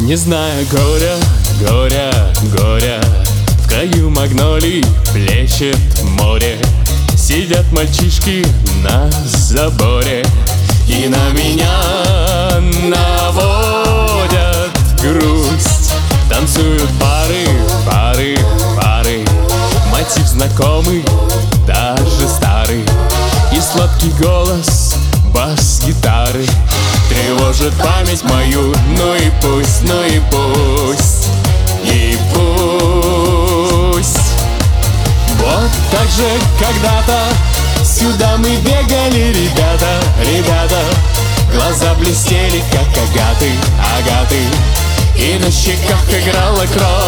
Не знаю горя, горя, горя, в краю магнолий плещет море. Сидят мальчишки на заборе и на меня наводят грусть. Танцуют пары, пары, пары, мотив знакомый, даже старый. И сладкий голос бас-гитары тревожит память мою. Ну и пусть, ну и пусть, и пусть. Вот так же когда-то сюда мы бегали, ребята, ребята. Глаза блестели, как агаты, агаты, и на щеках играла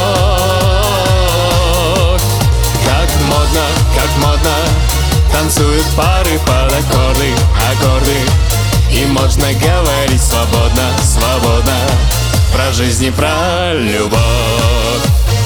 кровь. Как модно, танцуют пары под аккорды, аккорды. И можно говорить свободно, свободно про жизнь и про любовь.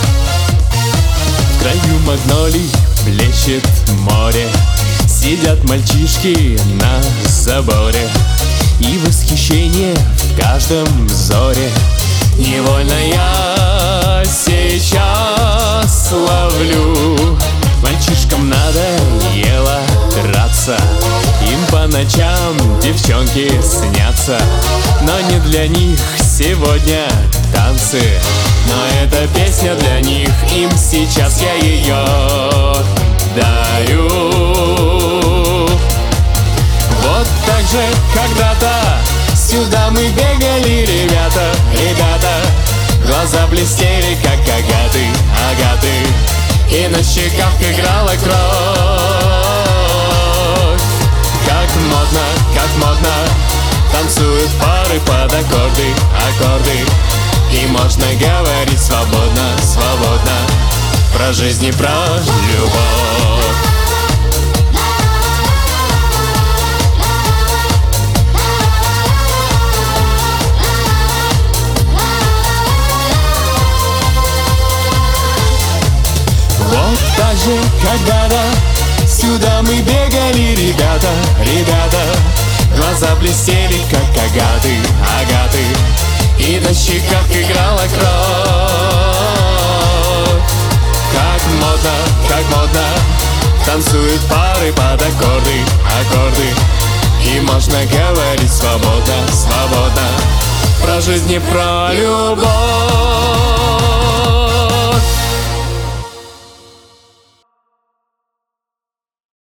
В краю магнолий блещет море. Сидят мальчишки на заборе, и восхищение в каждом взоре. Невольно я сейчас ловлю. Мальчишкам надоело драться, им по ночам девчонки снятся. Но не для них сегодня танцы, но эта песня для них, им сейчас я ее даю. Вот так же когда-то сюда мы бегали, ребята, ребята. Глаза блестели, как агаты, агаты, и на щеках играла кровь. Как модно, танцуют пары под аккорды, аккорды. И можно говорить свободно, свободно про жизнь и про любовь. Вот так же когда-то сюда мы бегали, ребята, ребята. Глаза блестели, как агаты, агаты, и на щеках играла кровь. Как модно, танцуют пары под аккорды, аккорды. И можно говорить свободно, свободно про жизнь и про любовь.